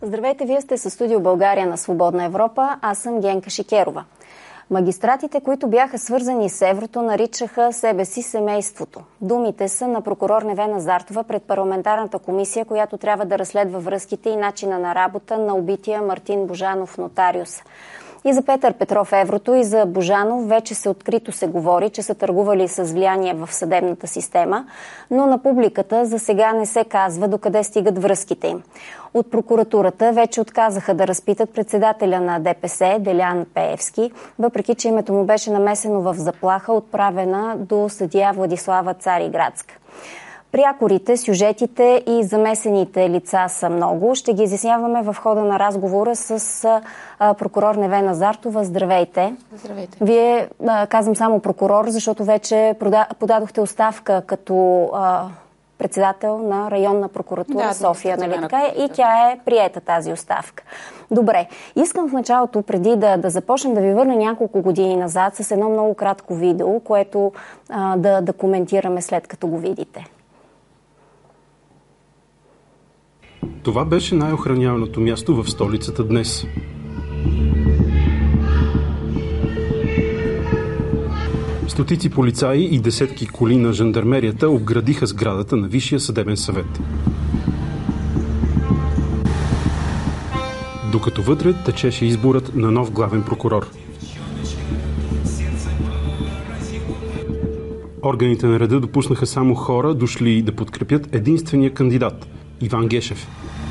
Здравейте, вие сте със Студио България на Свободна Европа. Аз съм Генка Шикерова. Магистратите, които бяха свързани с еврото, наричаха себе си семейството. Думите са на прокурор Невена Зартова пред парламентарната комисия, която трябва да разследва връзките и начина на работа на убития Мартин Божанов нотариус. И за Петър Петров еврото, и за Божанов вече открито се говори, че са търгували с влияние в съдебната система, но на публиката за сега не се казва докъде стигат връзките им. От прокуратурата вече отказаха да разпитат председателя на ДПС Делян Пеевски, въпреки че името му беше намесено в заплаха, отправена до съдия Владислава Цариградска. Прякорите, сюжетите и замесените лица са много. Ще ги изясняваме в хода на разговора с прокурор Невена Зартова. Здравейте! Здравейте! Вие, казвам само прокурор, защото вече подадохте оставка като председател на районна прокуратура София, нали така? И тя е приета тази оставка. Добре, искам в началото, преди да започнем, да ви върна няколко години назад с едно много кратко видео, което да коментираме след като го видите. Това беше най-охраняваното място в столицата днес. Стотици полицаи и десетки коли на жандармерията обградиха сградата на Висшия съдебен съвет. Докато вътре течеше изборът на нов главен прокурор. Органите на реда допуснаха само хора, дошли да подкрепят единствения кандидат – Иван Гешев.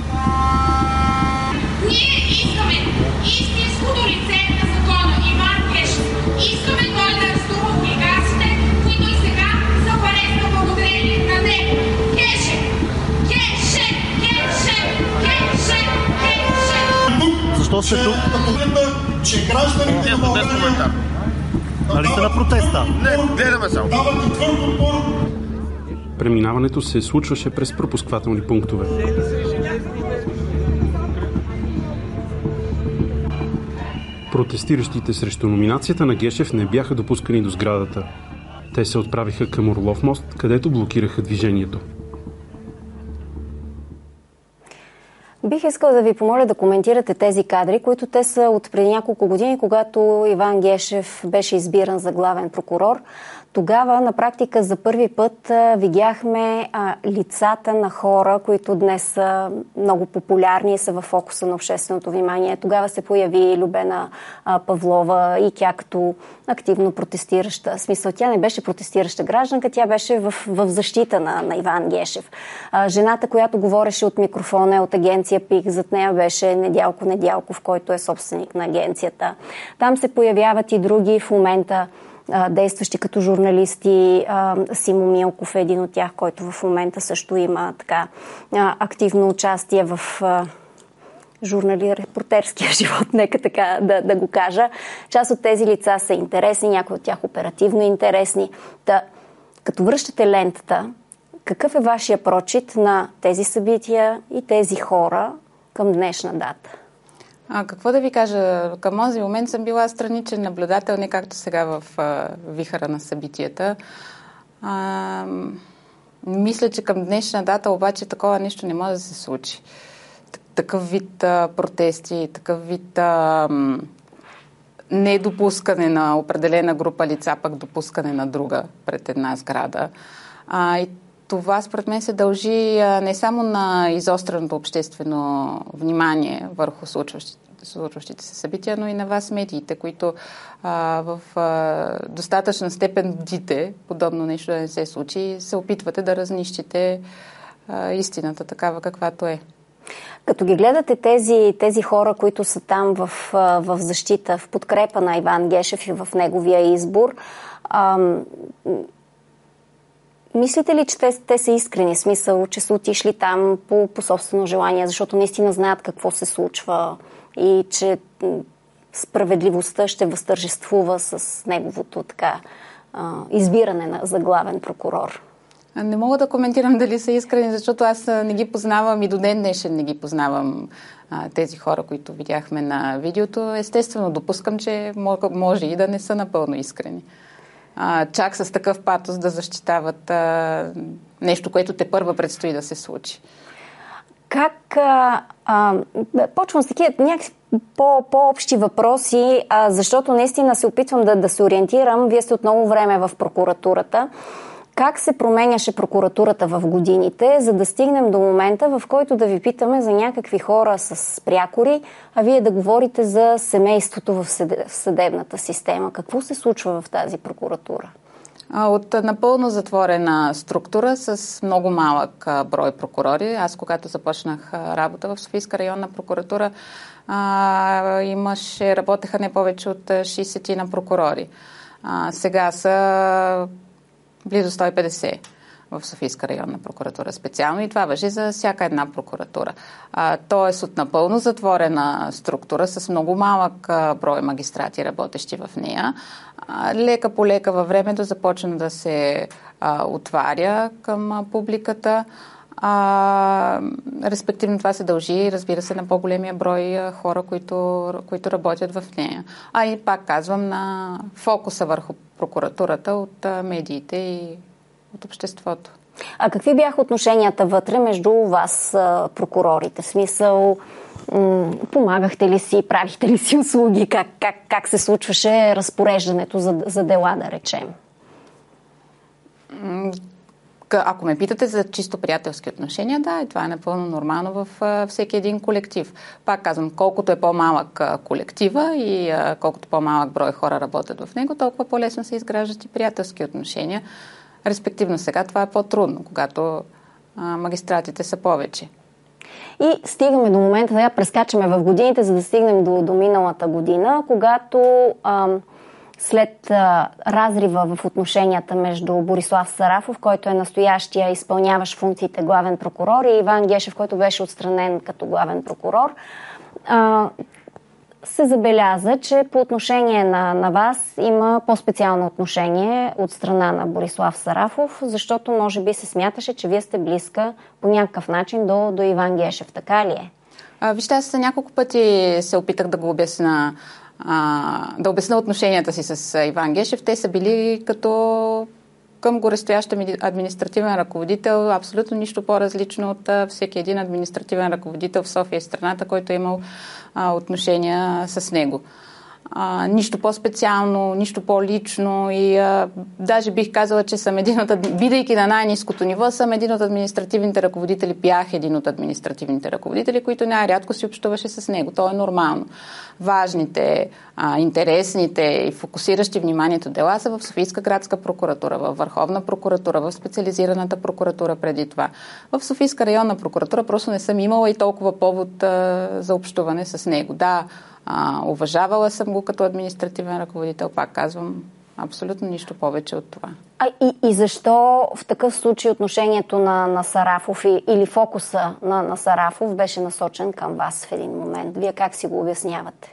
Ние искаме истинското лице на закона Иван Гешев. Искаме той да арестува хулиганците, които и сега са в ареста благодарение на него. Гешев! Гешев! Гешев! Гешев! Гешев! Защо сте тук? Че гражданите на България... Нали сте на протеста? Не, гледаме само. Преминаването се случваше през пропусквателни пунктове. Протестиращите срещу номинацията на Гешев не бяха допускани до сградата. Те се отправиха към Орлов мост, където блокираха движението. Бих искала да ви помоля да коментирате тези кадри, които те са от преди няколко години, когато Иван Гешев беше избиран за главен прокурор. Тогава на практика за първи път видяхме лицата на хора, които днес са много популярни и са в фокуса на общественото внимание. Тогава се появи Любена Павлова и тя като активно протестираща. В смисъл, тя не беше протестираща гражданка, тя беше в защита на Иван Гешев. Жената, която говореше от микрофона е от агенция ПИК, зад нея беше Недялко Недялков, който е собственик на агенцията. Там се появяват и други в момента действащи като журналисти. Симо Милков е един от тях, който в момента също има така активно участие в репортерския живот, нека така да го кажа. Част от тези лица са интересни, някои от тях оперативно интересни. Като връщате лентата, какъв е вашия прочит на тези събития и тези хора към днешна дата? Какво да ви кажа? Към този момент съм била страничен наблюдател, не както сега в вихара на събитията. Мисля, че към днешна дата обаче такова нещо не може да се случи. Такъв вид протести, такъв вид недопускане на определена група лица, пък допускане на друга пред една сграда. И това според мен се дължи не само на изостреното обществено внимание върху случващите се събития, но и на вас медиите, които в достатъчна степен бдите подобно нещо да не се случи, се опитвате да разнищите истината такава каквато е. Като ги гледате тези хора, които са там в защита, в подкрепа на Иван Гешев и в неговия избор, мислите ли, че те са искрени, смисъл, че са отишли там по собствено желание, защото наистина знаят какво се случва и че справедливостта ще възтържествува с неговото избиране за главен прокурор? Не мога да коментирам дали са искрени, защото аз не ги познавам и до ден днешен не ги познавам тези хора, които видяхме на видеото. Естествено, допускам, че може и да не са напълно искрени. Чак с такъв патос да защитават нещо, което те първа предстои да се случи. Как почвам с такива някакси по-общи въпроси, защото наистина се опитвам да се ориентирам. Вие сте от много време в прокуратурата. Как се променяше прокуратурата в годините, за да стигнем до момента, в който да ви питаме за някакви хора с прякори, а вие да говорите за семейството в съдебната система? Какво се случва в тази прокуратура? От напълно затворена структура с много малък брой прокурори. Аз, когато започнах работа в Софийска районна прокуратура, работеха не повече от 60 на прокурори. Сега са близо 150 в Софийска районна прокуратура специално и това важи за всяка една прокуратура. Тоест от напълно затворена структура с много малък брой магистрати, работещи в нея. Лека по лека във времето започна да се отваря към публиката. Респективно това се дължи, разбира се, на по-големия брой хора, които работят в нея. И пак казвам, на фокуса върху прокуратурата от медиите и от обществото. А какви бяха отношенията вътре между вас, прокурорите? В смисъл, помагахте ли си, правихте ли си услуги? Как се случваше разпореждането за дела, да речем? Ако ме питате за чисто приятелски отношения, да, и това е напълно нормално в всеки един колектив. Пак казвам, колкото е по-малък колектива и колкото по-малък брой хора работят в него, толкова по-лесно се изграждат и приятелски отношения. Респективно сега това е по-трудно, когато магистратите са повече. И стигаме до момента, да прескачаме в годините, за да стигнем до миналата година, когато след разрива в отношенията между Борислав Сарафов, който е настоящия изпълняващ функциите главен прокурор, и Иван Гешев, който беше отстранен като главен прокурор, се забеляза, че по отношение на вас има по-специално отношение от страна на Борислав Сарафов, защото може би се смяташе, че вие сте близка по някакъв начин до Иван Гешев. Така ли е? Вижте, аз няколко пъти се опитах да го обясня, да обясня отношенията си с Иван Гешев. Те са били като към горестоящ административен ръководител, абсолютно нищо по-различно от всеки един административен ръководител в София и страната, който е имал отношения с него. Нищо по-специално, нищо по-лично и даже бих казала, че съм бидейки на най-ниското ниво, съм един от административните ръководители, бях един от административните ръководители, които най-рядко си общуваше с него. То е нормално. Важните, интересните и фокусиращи вниманието дела са в Софийска градска прокуратура, в Върховна прокуратура, в специализираната прокуратура преди това. В Софийска районна прокуратура просто не съм имала и толкова повод за общуване с него. Да, уважавала съм го като административен ръководител, пак казвам, абсолютно нищо повече от това. И защо в такъв случай отношението на Сарафов или фокуса на Сарафов беше насочен към вас в един момент? Вие как си го обяснявате?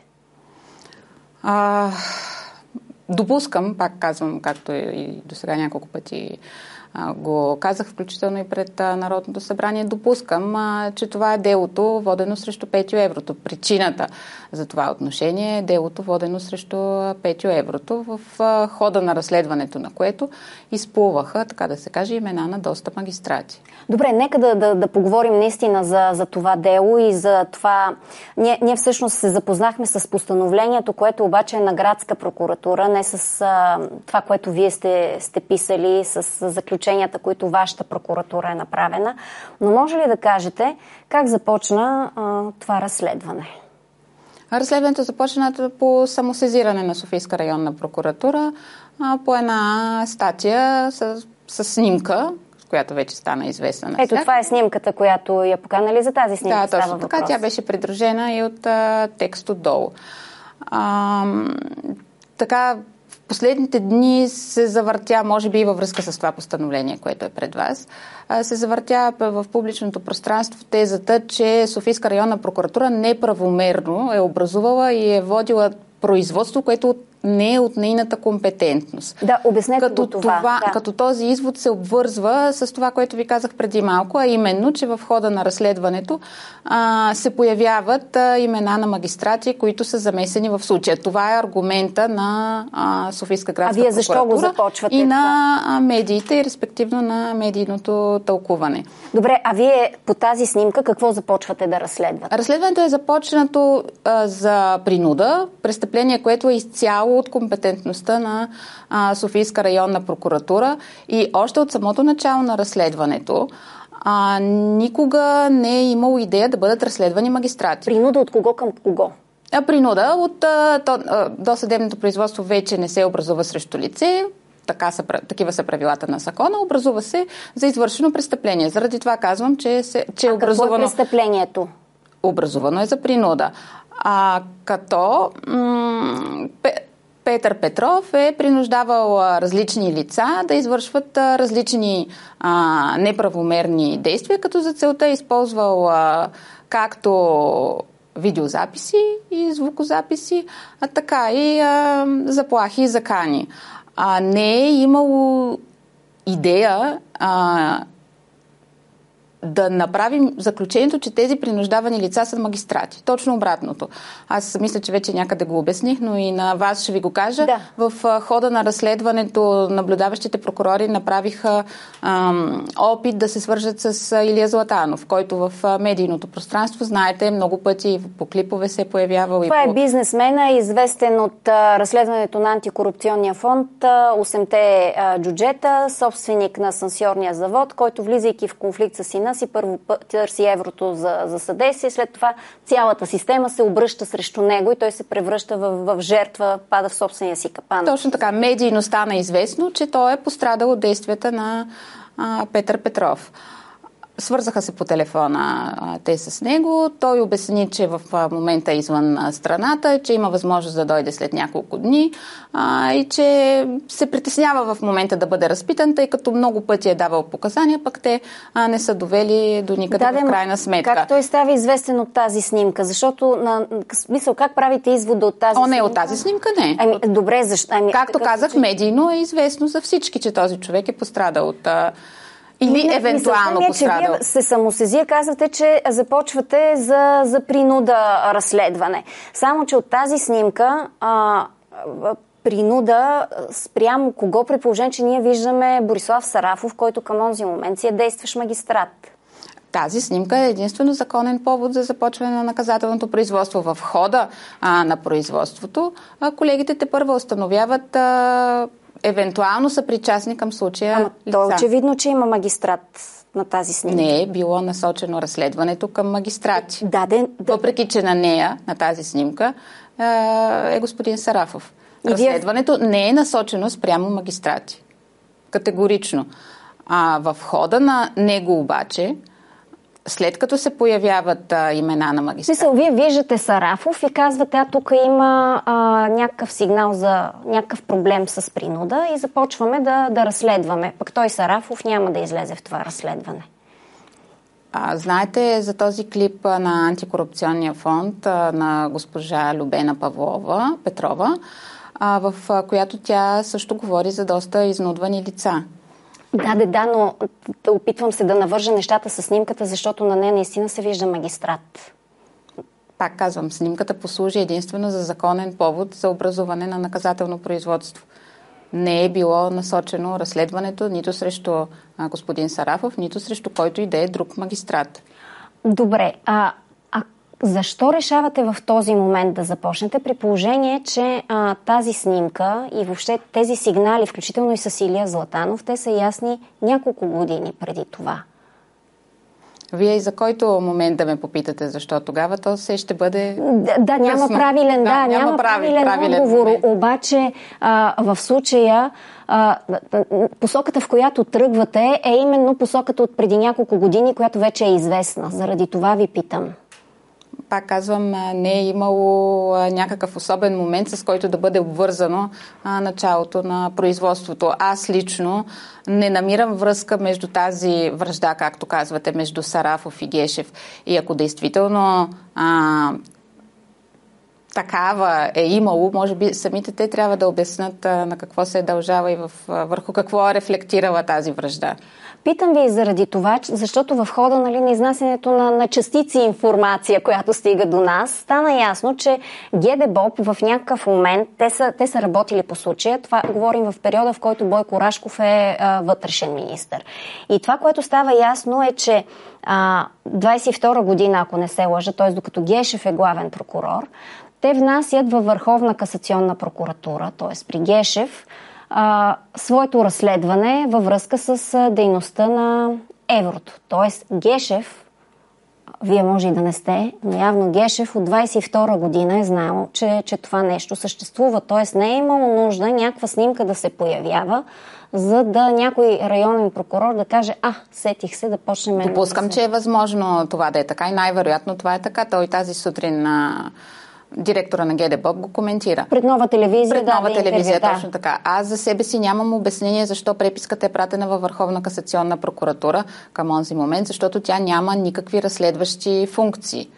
Допускам, пак казвам, както и до сега няколко пъти го казах, включително и пред Народното събрание, допускам, че това е делото, водено срещу Петю Еврото. Причината за това отношение е делото, водено срещу Петю Еврото, в хода на разследването на което изплуваха, така да се каже, имена на доста магистрати. Добре, нека да поговорим наистина за това дело и за това. Ние всъщност се запознахме с постановлението, което обаче е на градска прокуратура, не с това, което вие сте писали, с заключенията, които вашата прокуратура е направена. Но може ли да кажете как започна това разследване? Разследването започна по самосезиране на Софийска районна прокуратура по една статия с снимка, която вече стана известна на всяка. Ето, това е снимката, която я поканали. За тази снимка да, става точно въпрос. Така, тя беше придружена и от текст отдолу. Така, в последните дни се завъртя, може би и във връзка с това постановление, което е пред вас, се завъртя в публичното пространство тезата, че Софийска районна прокуратура неправомерно е образувала и е водила производство, което не е от нейната компетентност. Да, обяснете това. Като този извод се обвързва с това, което ви казах преди малко, а именно, че в хода на разследването се появяват имена на магистрати, които са замесени в случая. Това е аргумента на Софийска градска прокуратура. А вие защо го започвате? И на медиите, и респективно на медийното тълкуване. Добре, а вие по тази снимка какво започвате да разследвате? Разследването е започнато за принуда, престъпление, което е изцяло от компетентността на Софийска районна прокуратура и още от самото начало на разследването никога не е имало идея да бъдат разследвани магистрати. Принуда от кого към кого? Принуда от досъдебното производство вече не се образува срещу лице. Такива са правилата на закона. Образува се за извършено престъпление. Заради това казвам, че е образувано... Какво е престъплението? Образувано е за принуда. Като Петър Петров е принуждавал различни лица да извършват различни неправомерни действия, като за целта е използвал както видеозаписи и звукозаписи, така и заплахи и закани. Не е имало идея да направим заключението, че тези принуждавани лица са магистрати. Точно обратното. Аз мисля, че вече някъде го обясних, но и на вас ще ви го кажа. Да. В хода на разследването наблюдаващите прокурори направиха опит да се свържат с Илия Златанов, който в медийното пространство, знаете, много пъти по клипове се е появявал. Това е бизнесмена, известен от разследването на антикорупционния фонд, 8-те джуджета, собственик на асансьорния завод, който влизайки в конфликт с сина си, първо търси еврото за съдействие, след това цялата система се обръща срещу него и той се превръща в жертва, пада в собствения си капан. Точно така. Медийно стана известно, че той е пострадал от действията на Петър Петров. Свързаха се по телефона те с него. Той обясни, че в момента е извън страната, че има възможност да дойде след няколко дни и че се притеснява в момента да бъде разпитан, тъй като много пъти е давал показания, пък те не са довели до никъде в крайна сметка. Как той става известен от тази снимка? Защото, смисъл, как правите извода от тази снимка? Не, от тази снимка не. Добре, защо? Както казах, медийно е известно за всички, че този човек е пострадал от... Или евентуално пострадал. Че вие се самосезия, казвате, че започвате за принуда разследване. Само, че от тази снимка принуда спрямо кого, при положение, че ние виждаме Борислав Сарафов, който към онзи момент си е действащ магистрат. Тази снимка е единствено законен повод за започване на наказателното производство. В хода на производството колегите тепърва установяват евентуално са причастни към случая лица. То е очевидно, че има магистрат на тази снимка. Не е било насочено разследването към магистрати. Въпреки, че на нея, на тази снимка, е господин Сарафов. Разследването не е насочено спрямо магистрати. Категорично. В хода на него обаче, след като се появяват имена на магистрати. Вие виждате Сарафов и казвате, тук има някакъв сигнал за някакъв проблем с принуда и започваме да разследваме. Пък той Сарафов няма да излезе в това разследване. Знаете за този клип на антикорупционния фонд на госпожа Любена Петрова, в която тя също говори за доста изнудвани лица. Да, но опитвам се да навържа нещата с снимката, защото на нея наистина се вижда магистрат. Пак казвам, снимката послужи единствено за законен повод за образуване на наказателно производство. Не е било насочено разследването нито срещу господин Сарафов, нито срещу който и да е друг магистрат. Добре, защо решавате в този момент да започнете, при положение, че тази снимка и въобще тези сигнали, включително и с Илия Златанов, те са ясни няколко години преди това? Вие и за който момент да ме попитате защо тогава, то се ще бъде... Да, няма правилен, няма правилен отговор. Обаче в случая посоката, в която тръгвате, е именно посоката от преди няколко години, която вече е известна. Заради това ви питам. Пак казвам, не е имало някакъв особен момент, с който да бъде обвързано началото на производството. Аз лично не намирам връзка между тази вражда, както казвате, между Сарафов и Гешев. И ако действително такава е имало, може би самите те трябва да обяснят на какво се е дължава и върху какво е рефлектирала тази вражда. Питам ви заради това, защото в хода на изнасянето на частици информация, която стига до нас, стана ясно, че ГДБОП в някакъв момент, те са работили по случая. Това говорим в периода, в който Бойко Рашков е вътрешен министър. И това, което става ясно е, че 22 година, ако не се лъжа, т.е. докато Гешев е главен прокурор, те внасят във Върховна касационна прокуратура, т.е. при Гешев, своето разследване във връзка с дейността на еврото. Тоест Гешев, вие може и да не сте, но явно Гешев от 22 година е знаел, че това нещо съществува. Тоест не е имало нужда някаква снимка да се появява, за да някой районен прокурор да каже, сетих се да почнем... Допускам, че е възможно това да е така и най-вероятно това е така. Той тази сутрин директора на ГДБОП го коментира. Пред Нова телевизия. Пред Нова телевизия, точно така. Аз за себе си нямам обяснение защо преписката е пратена във Върховна касационна прокуратура към онзи момент, защото тя няма никакви разследващи функции.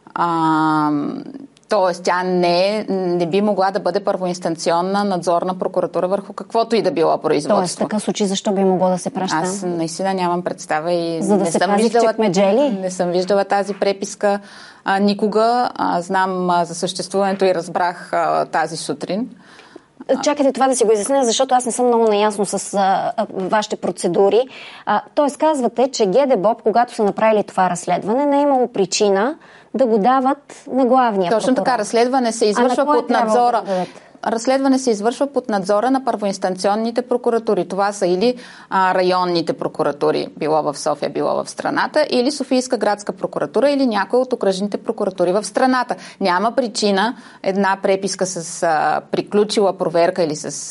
Тоест, тя не би могла да бъде първоинстанционна надзорна прокуратура върху каквото и да било производство. Тоест, в такъв случай защо би могло да се праща? Аз наистина нямам представа и за да не се съм не съм виждала тази преписка никога. Знам за съществуването и разбрах тази сутрин. Чакайте това да си го изясня, защото аз не съм много наясно с вашите процедури. Тоест казвате, че ГДБОП, когато са направили това разследване, не е имало причина да го дават на главния прокурор. Точно така, разследване се извършва под надзора. Разследване се извършва под надзора на първоинстанционните прокуратури. Това са или районните прокуратури, било в София, било в страната, или Софийска градска прокуратура, или някоя от окръжните прокуратури в страната. Няма причина една преписка с приключила проверка или с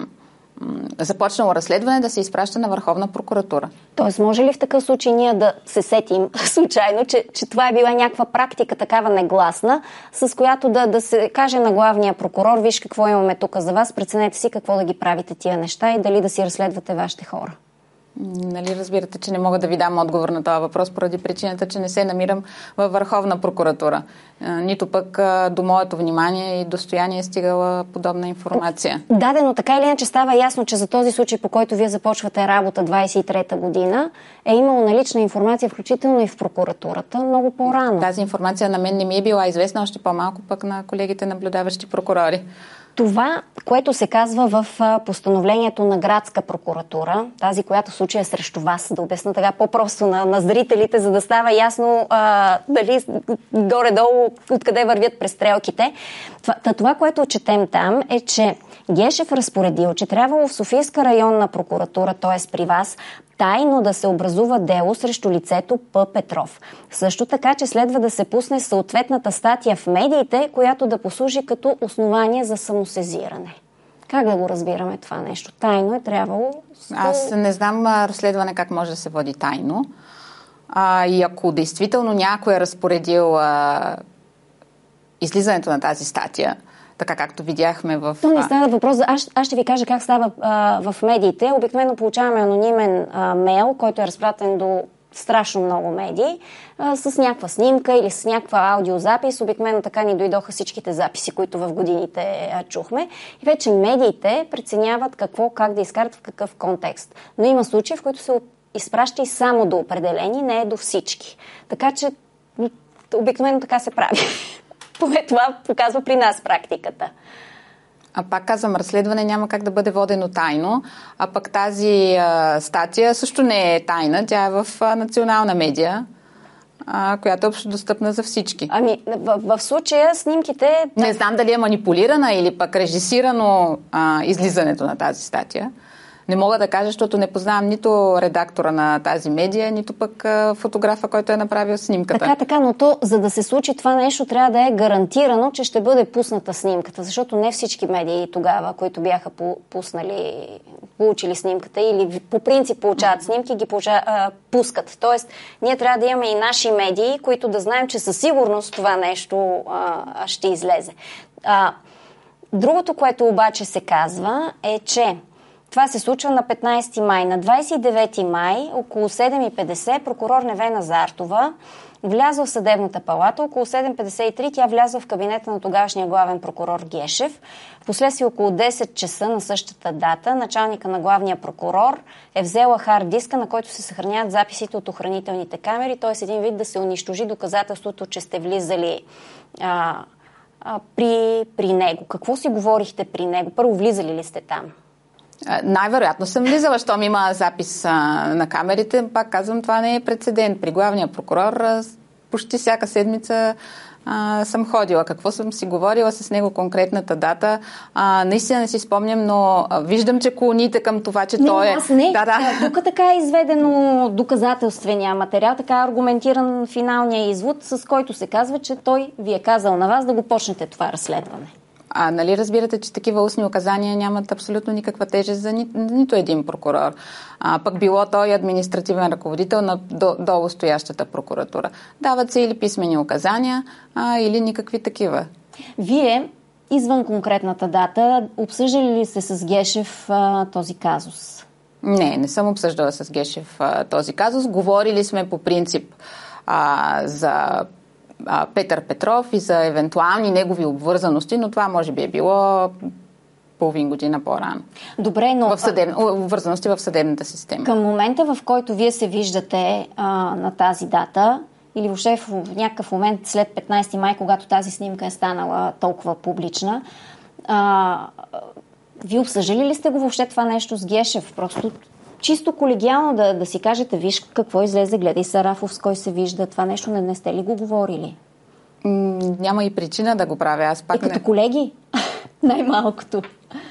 започнало разследване да се изпраща на Върховна прокуратура. Тоест, може ли в такъв случай ние да се сетим случайно, че това е била някаква практика такава негласна, с която да се каже на главния прокурор, виж какво имаме тук за вас, преценете си какво да ги правите тия неща и дали да си разследвате вашите хора? Нали разбирате, че не мога да ви дам отговор на този въпрос поради причината, че не се намирам във Върховна прокуратура. Нито пък до моето внимание и достояние е стигала подобна информация. Да, но така или иначе става ясно, че за този случай, по който вие започвате работа 23-та година, е имало налична информация, включително и в прокуратурата, много по-рано. Тази информация на мен не ми е била известна, още по-малко пък на колегите наблюдаващи прокурори. Това, което се казва в постановлението на градска прокуратура, тази, която в случая е срещу вас, да обясна така по-просто на зрителите, за да става ясно дали горе-долу откъде вървят престрелките. Това, което четем там е, че Гешев разпоредил, че трябвало в Софийска районна прокуратура, т.е. при вас, тайно да се образува дело срещу лицето П. Петров. Също така, че следва да се пусне съответната статия в медиите, която да послужи като основание за самосезиране. Как да го разбираме това нещо? Тайно е трябвало... Аз не знам разследване как може да се води тайно. И ако действително някой е разпоредил излизането на тази статия, така както видяхме в... То не става въпрос. Аз ще ви кажа как става в медиите. Обикновено получаваме анонимен мейл, който е разпратен до страшно много медии, с някаква снимка или с някаква аудиозапис. Обикновено така ни дойдоха всичките записи, които в годините чухме. И вече медиите преценяват как да изкарат в какъв контекст. Но има случаи, в които се изпраща и само до определени, не е до всички. Така че обикновено така се прави. Поне това показва при нас практиката. А пак казвам, разследване няма как да бъде водено тайно, а пък тази статия също не е тайна, тя е в национална медия, която е общо достъпна за всички. Ами, в случая снимките... Не знам дали е манипулирана или пък режисирано излизането на тази статия. Не мога да кажа, защото не познавам нито редактора на тази медия, нито пък фотографа, който е направил снимката. Така, но то, за да се случи това нещо, трябва да е гарантирано, че ще бъде пусната снимката, защото не всички медии тогава, които бяха получили снимката или по принцип получават снимки, ги пускат. Тоест, ние трябва да имаме и наши медии, които да знаем, че със сигурност това нещо ще излезе. Другото, което обаче се казва, е, че това се случва на 15 май. На 29 май, около 7:50, прокурор Невена Зартова Влязла в съдебната палата. Около 7:53 тя влязла в кабинета на тогавашния главен прокурор Гешев. Впоследствие около 10 часа на същата дата началника на главния прокурор е взела хард диска, на който се съхраняват записите от охранителните камери, т.е. един вид да се унищожи доказателството, че сте влизали при него. Какво си говорихте при него? Първо, влизали ли сте там? Най-вероятно съм влизала, щом има запис на камерите. Пак казвам, това не е прецедент. При главния прокурор почти всяка седмица съм ходила. Какво съм си говорила с него, конкретната дата, наистина не си спомням, но виждам, че клоните към това, че той е... Не. Тук така е изведено доказателствения материал, така е аргументиран финалния извод, с който се казва, че той ви е казал на вас да го почнете това разследване. Нали разбирате, че такива устни указания нямат абсолютно никаква тежест за нито един прокурор. Пък било той административен ръководител на долу стоящата прокуратура. Дават се или писмени указания, или никакви такива. Вие, извън конкретната дата, обсъждали ли сте с Гешев този казус? Не съм обсъждала с Гешев този казус. Говорили сме по принцип за Петър Петров и за евентуални негови обвързаности, но това може би е било половин година по-рано. Добре, но... Обвързаности в съдебната система. Към момента, в който вие се виждате на тази дата, или въобще в някакъв момент след 15 май, когато тази снимка е станала толкова публична, вие обсъждали ли сте го въобще това нещо с Гешев? Просто чисто колегиално да си кажете, виж какво излезе, гледай Сарафов, с кой се вижда, това нещо не сте ли го говорили? Няма и причина да го правя. Аз пак като колеги? Най-малкото.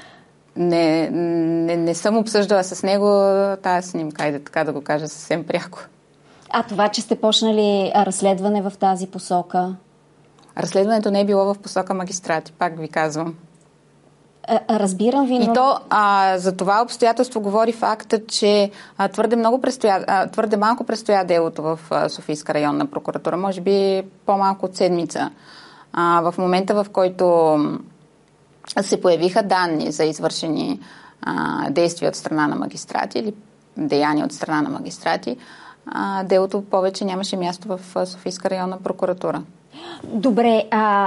Не съм обсъждала с него тази снимка, айде така да го кажа съвсем пряко. А това, че сте почнали разследване в тази посока? Разследването не е било в посока магистрати, пак ви казвам. Разбирам ви, но... И то за това обстоятелство говори факта, че твърде малко престоя делото в Софийска районна прокуратура. Може би по-малко от седмица. В момента, в който се появиха данни за извършени действия от страна на магистрати или деяния от страна на магистрати, делото повече нямаше място в Софийска районна прокуратура. Добре,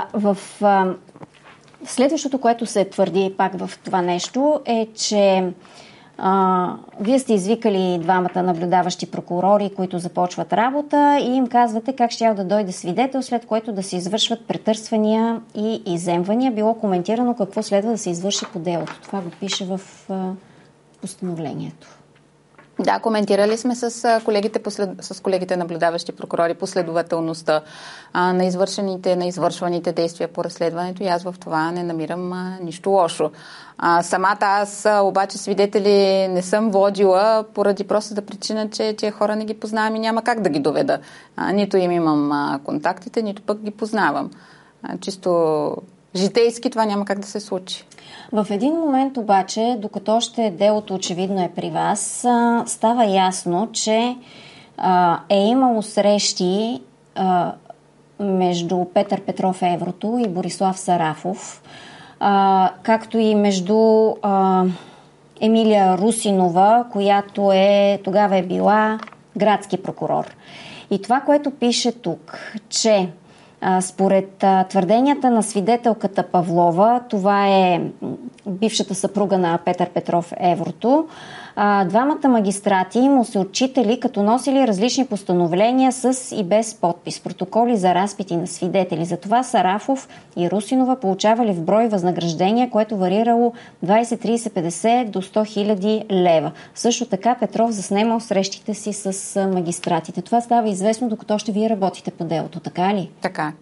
следващото, което се твърди пак в това нещо е, че вие сте извикали двамата наблюдаващи прокурори, които започват работа и им казвате как щял да дойде свидетел, след което да се извършват претърсвания и изземвания. Било коментирано какво следва да се извърши по делото. Това го пише в постановлението. Да, коментирали сме с колегите наблюдаващи прокурори последователността на извършваните действия по разследването и аз в това не намирам нищо лошо. Самата аз обаче свидетели не съм водила поради простата причина, че тия хора не ги познавам и няма как да ги доведа. Нито им имам контактите, нито пък ги познавам. Чисто житейски това няма как да се случи. В един момент обаче, докато още делото очевидно е при вас, става ясно, че е имало срещи между Петър Петров Еврото и Борислав Сарафов, както и между Емилия Русинова, която тогава е била градски прокурор. И това, което пише тук, че според твърденията на свидетелката Павлова, това е бившата съпруга на Петър Петров Еврото, двамата магистрати му се отчитали като носили различни постановления с и без подпис, протоколи за разпити на свидетели. Затова Сарафов и Русинова получавали в брой възнаграждения, което варирало 20, 30, 50 до 100 хиляди лева. Също така Петров заснемал срещите си с магистратите. Това става известно, докато още вие работите по делото, така ли? Така.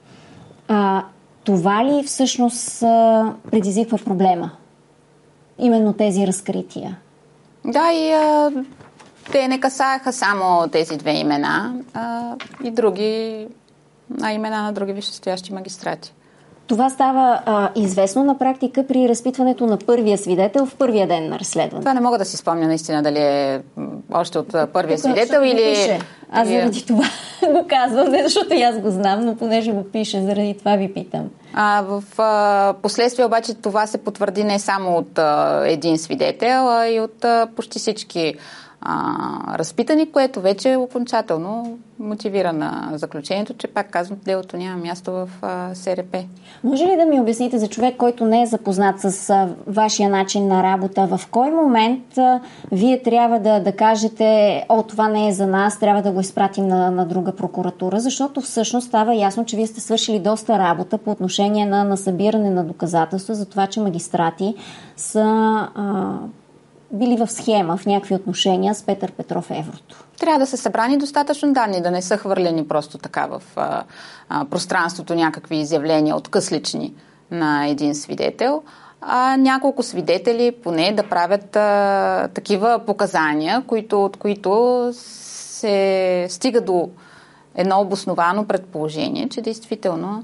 Това ли всъщност предизвиква проблема? Именно тези разкрития? Да, и те не касаеха само тези две имена, и други, имена на други висшестоящи магистрати. Това става известно на практика при разпитването на първия свидетел в първия ден на разследване. Това не мога да си спомня наистина дали е още от първия свидетел или... Пише. Аз заради това го казвам, не защото и аз го знам, но понеже го пише, заради това ви питам. В последствие обаче това се потвърди не само от един свидетел, а и от почти всички разпитани, което вече окончателно мотивира на заключението, че пак казвам, делото няма място в СРП. Може ли да ми обясните за човек, който не е запознат с вашия начин на работа, в кой момент вие трябва да кажете, това не е за нас, трябва да го изпратим на друга прокуратура, защото всъщност става ясно, че вие сте свършили доста работа по отношение на събиране на доказателства за това, че магистрати са били в схема, в някакви отношения с Петър Петров Еврото. Трябва да са събрани достатъчно данни, да не са хвърлени просто така в пространството някакви изявления откъслични на един свидетел. Няколко свидетели поне да правят такива показания, от които се стига до едно обосновано предположение, че действително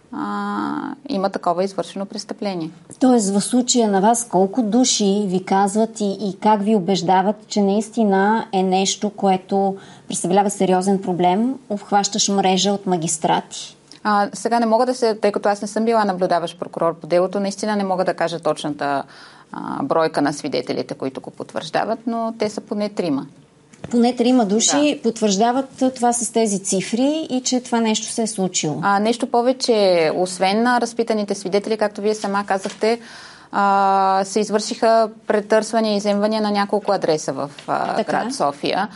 има такова извършено престъпление. Тоест в случая на вас колко души ви казват и как ви убеждават, че наистина е нещо, което представлява сериозен проблем, обхващаш мрежа от магистрати? Сега не мога тъй като аз не съм била наблюдаващ прокурор по делото, наистина не мога да кажа точната бройка на свидетелите, които го потвърждават, но те са поне 3. Поне 3 души потвърждават това с тези цифри и че това нещо се е случило. Нещо повече, освен на разпитаните свидетели, както вие сама казахте, се извършиха претърсвания и изземвания на няколко адреса в град София,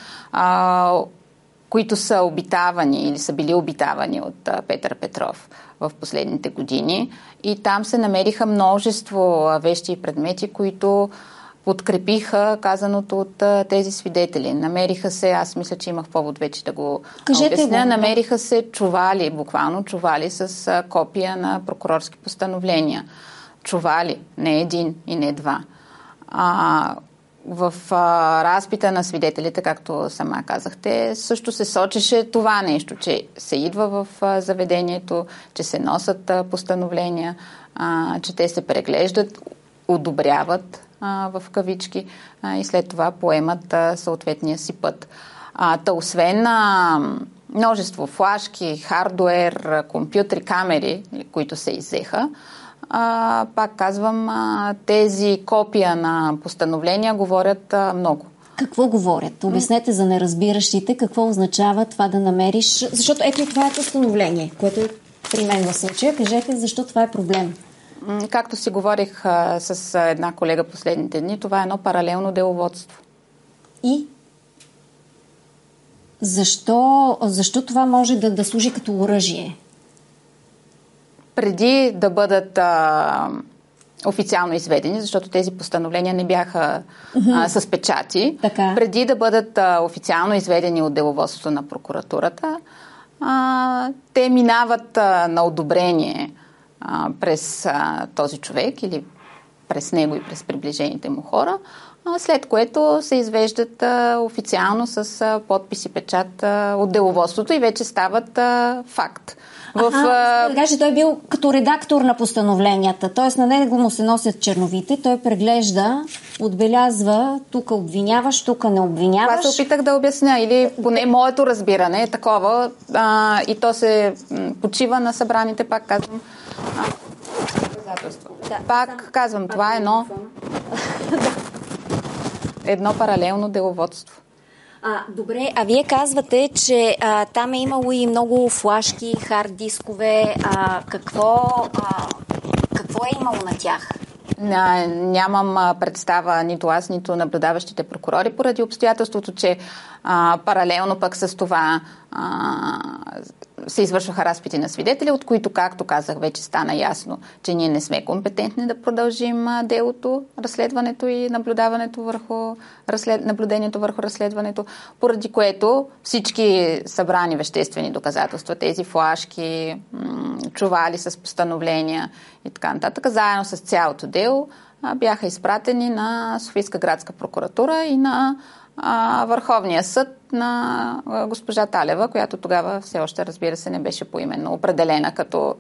които са обитавани или са били обитавани от Петър Петров в последните години. И там се намериха множество вещи и предмети, които подкрепиха казаното от тези свидетели. Намериха се, аз мисля, че имах повод вече да го обясня, намериха се чували, буквално чували с копия на прокурорски постановления. Чували, не един и не 2. В разпита на свидетелите, както сама казахте, също се сочеше това нещо, че се идва в заведението, че се носят постановления, че те се преглеждат, одобряват в кавички и след това поемат съответния си път. Освен множество флашки, хардуер, компютри, камери, които се иззеха, пак казвам, тези копия на постановления говорят много. Какво говорят? Обяснете за неразбиращите какво означава това да намериш, защото ето това е постановление, което е при мен в случая. Кажете защо това е проблем. Както си говорих с една колега последните дни, това е едно паралелно деловодство. И? Защо това може да служи като оръжие? Преди да бъдат официално изведени, защото тези постановления не бяха с печати, преди да бъдат официално изведени от деловодството на прокуратурата, те минават на одобрение през този човек или през него и през приближените му хора, след което се извеждат официално с подпис и печат от деловодството и вече стават факт. Той е бил като редактор на постановленията, т.е. на него му се носят черновите, той преглежда, отбелязва, тук обвиняваш, тук не обвиняваш. Това се опитах да обясня, или поне моето разбиране е такова, и то се почива на събраните, пак казвам, доказателства. Пак казвам, това е едно паралелно деловодство. Добре, вие казвате, че там е имало и много флашки, хард дискове. Какво е имало на тях? Нямам представа нито аз, нито наблюдаващите прокурори, поради обстоятелството, че паралелно пък с това се извършваха разпити на свидетели, от които, както казах, вече стана ясно, че ние не сме компетентни да продължим делото, разследването и наблюдението върху разследването, поради което всички събрани веществени доказателства, тези флашки, чували с постановления и така нататък, заедно с цялото дело, бяха изпратени на Софийска градска прокуратура и на Върховния съд на госпожа Талева, която тогава все още, разбира се, не беше поименно определена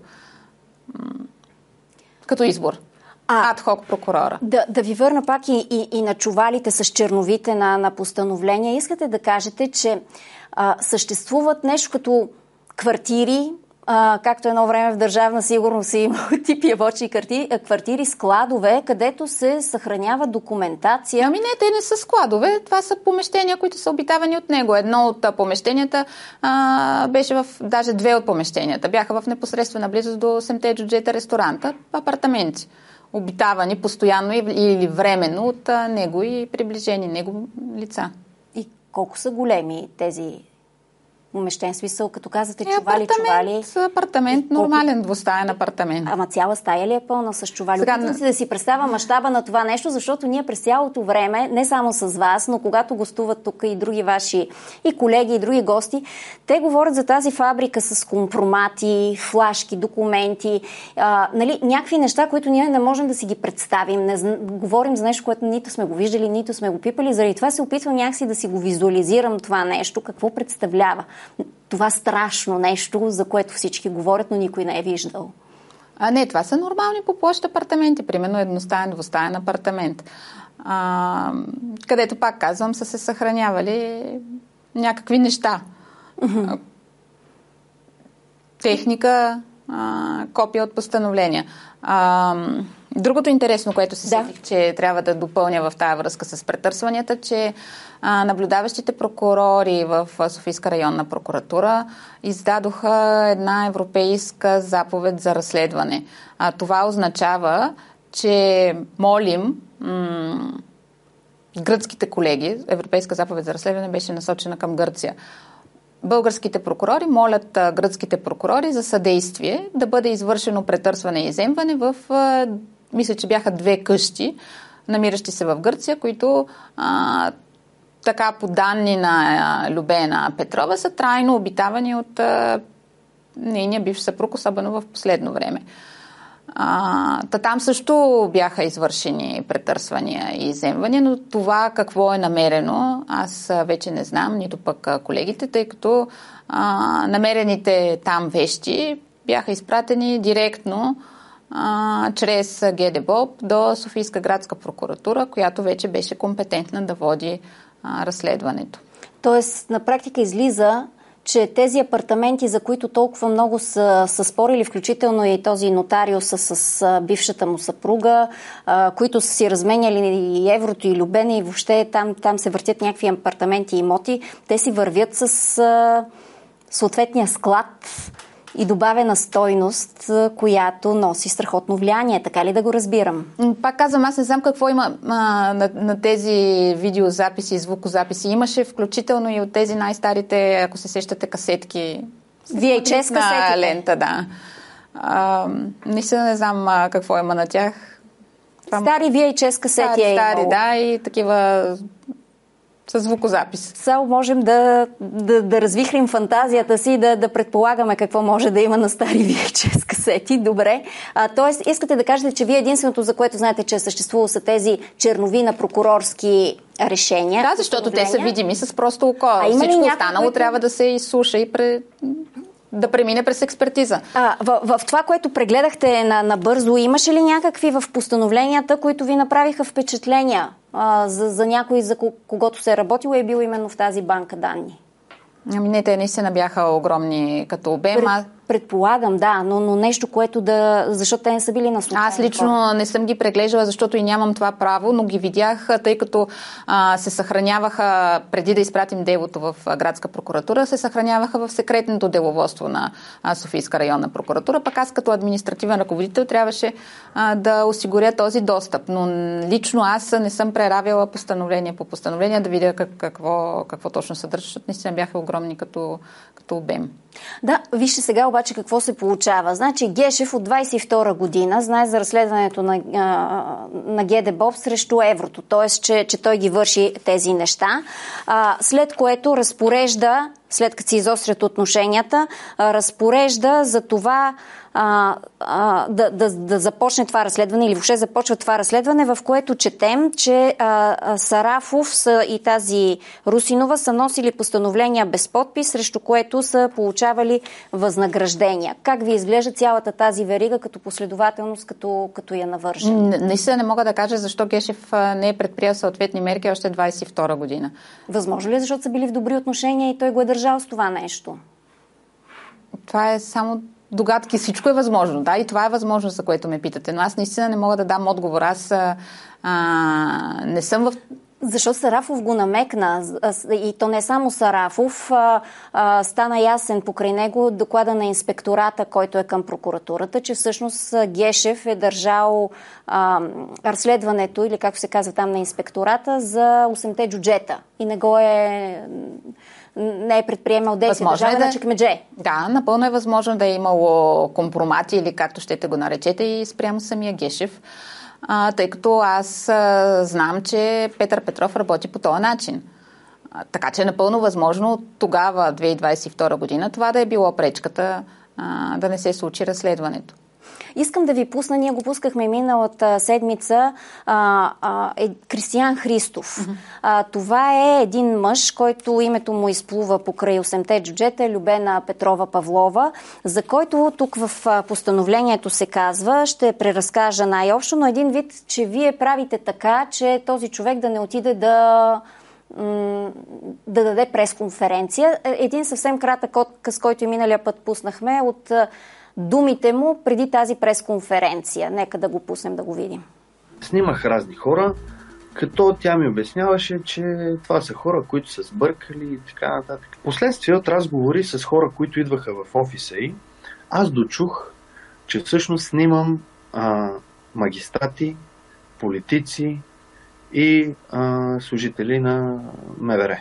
като избор. Адхок прокурора. Да ви върна пак и на чувалите с черновите на постановления. Искате да кажете, че съществуват нещо като квартири, както едно време в Държавна сигурност има типи ябочи квартири, складове, където се съхранява документация. Ами не, те не са складове, това са помещения, които са обитавани от него. Едно от помещенията беше даже две от помещенията бяха в непосредствена близост до Семте джуджета ресторанта, апартаменти, обитавани постоянно или временно от него и приближени него лица. И колко са големи тези помещен смисъл, като казвате чували? Апартамент, нормален двустаен апартамент. Ама цяла стая ли е пълна с чували? Опитвам се да си представя мащаба на това нещо, защото ние през цялото време, не само с вас, но когато гостуват тук и други ваши и колеги, и други гости, те говорят за тази фабрика с компромати, флашки, документи, някакви неща, които ние не можем да си ги представим. Говорим за нещо, което нито сме го виждали, нито сме го пипали. Заради това се опитвам някакси да си го визуализирам това нещо, какво представлява. Това страшно нещо, за което всички говорят, но никой не е виждал. Не, това са нормални по площ апартаменти. Примерно едностаен, двустаен апартамент. Където, пак казвам, са се съхранявали някакви неща. Техника, копия от постановления. Другото интересно, което се сетих, че трябва да допълня в тази връзка с претърсванията, че наблюдаващите прокурори в Софийска районна прокуратура издадоха една европейска заповед за разследване. Това означава, че молим гръцките колеги, европейска заповед за разследване беше насочена към Гърция. Българските прокурори молят гръцките прокурори за съдействие да бъде извършено претърсване и изземване в, мисля, че бяха 2 къщи, намиращи се в Гърция, които така по данни на Любена Петрова са трайно обитавани от нейния бивш съпруг, особено в последно време. Там също бяха извършени претърсвания и изземвания, но това какво е намерено, аз вече не знам, нито пък колегите, тъй като намерените там вещи бяха изпратени директно чрез ГДБОП до Софийска градска прокуратура, която вече беше компетентна да води разследването. Тоест, на практика излиза, че тези апартаменти, за които толкова много са спорили, включително и този нотариус с бившата му съпруга, които са си разменяли и еврото, и любене, и въобще там се въртят някакви апартаменти и имоти, те си вървят с съответния склад и добавена стойност, която носи страхотно влияние. Така ли да го разбирам? Пак казвам, аз не знам какво има на тези видеозаписи и звукозаписи. Имаше включително и от тези най-старите, ако се сещате, касетки. VHS касетите? Лента, да. Не знам какво има на тях. Стари VHS касети Стари, да, и такива с звукозапис. Само можем да развихрим фантазията си и да предполагаме какво може да има на стари VHS касети. Добре. Тоест, искате да кажете, че вие единственото, за което знаете, че е съществувало, са тези чернови на прокурорски решения. Да, защото те са видими с просто око. Всичко останало трябва да се изслуша и да премине през експертиза. В това, което прегледахте набързо, имаше ли някакви в постановленията, които ви направиха впечатления за някой, за когото се е работило и е бил именно в тази банка данни? Не, те наистина бяха огромни като обем. Предполагам, да, но нещо, което защото те не са били на случайно. Аз лично не съм ги преглеждала, защото и нямам това право, но ги видях, тъй като се съхраняваха, преди да изпратим делото в градска прокуратура, се съхраняваха в секретното деловодство на Софийска районна прокуратура, пък аз като административен ръководител трябваше да осигуря този достъп. Но лично аз не съм преравила постановление по постановление да видя какво точно съдържа, защото наистина бяха огромни като обем. Да, вижте сега обаче какво се получава. Значи Гешев от 22 година знае за разследването на ГДБОП срещу еврото, т.е. че той ги върши тези неща, след което разпорежда, след като се изострят отношенията, разпорежда за това да започне това разследване или въобще започва това разследване, в което четем, че Сарафов и тази Русинова са носили постановления без подпис, срещу което са получавали възнаграждения. Как ви изглежда цялата тази верига като последователност, като я навържем? Наистина не мога да кажа защо Гешев не е предприел съответни мерки още 22 година. Възможно ли, защото са били в добри отношения и той го е държал с това нещо? Това е само догадки, всичко е възможно. Да, и това е възможно, за което ме питате. Но аз наистина не мога да дам отговор. Аз не съм в... Защо Сарафов го намекна? И то не само Сарафов. Стана ясен покрай него доклада на инспектората, който е към прокуратурата, че всъщност Гешев е държал разследването, или както се казва там на инспектората, за 8-те джуджета. И не е предприемал действия. Държава на чекмедже. Да, напълно е възможно да е имало компромати или както щете го наречете и спрямо самия Гешев. Тъй като аз знам, че Петър Петров работи по този начин. Така че е напълно възможно тогава, 2022 година, това да е било пречката да не се случи разследването. Искам да ви пусна, ние го пускахме миналата седмица, Кристиян Христов. Това е един мъж, който името му изплува покрай 8-те джуджета, Любена Петрова Павлова, за който тук в постановлението се казва, ще преразкажа най-общо, но един вид, че вие правите така, че този човек да не отиде да даде пресконференция. Един съвсем кратък отказ, който и миналия път пуснахме от думите му преди тази пресконференция. Нека да го пуснем да го видим. Снимах разни хора, като тя ми обясняваше, че това са хора, които са сбъркали и така нататък. Впоследствие от разговори с хора, които идваха в офиса ѝ, аз дочух, че всъщност снимам магистрати, политици и служители на МВР.